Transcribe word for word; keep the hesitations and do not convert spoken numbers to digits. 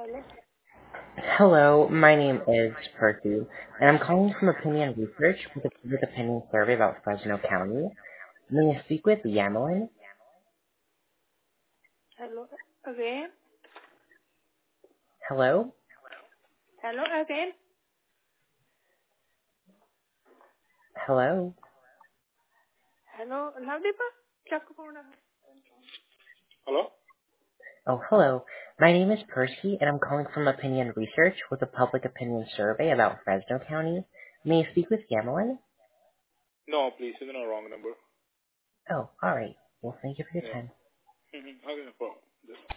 Hello, my name is Percy, and I'm calling from Opinion Research with a public opinion survey about Fresno County. May I speak with Yamelin? Hello again. Hello? Hello again. Hello? Hello. Loudly pa? Check ko muna. Hello? Oh, hello. My name is Percy, and I'm calling from Opinion Research with a public opinion survey about Fresno County. May I speak with Yamelin? No, please. You're the wrong number. Oh, alright. Well, thank you for your Yeah. time. Mm-hmm. Okay, no problem. Just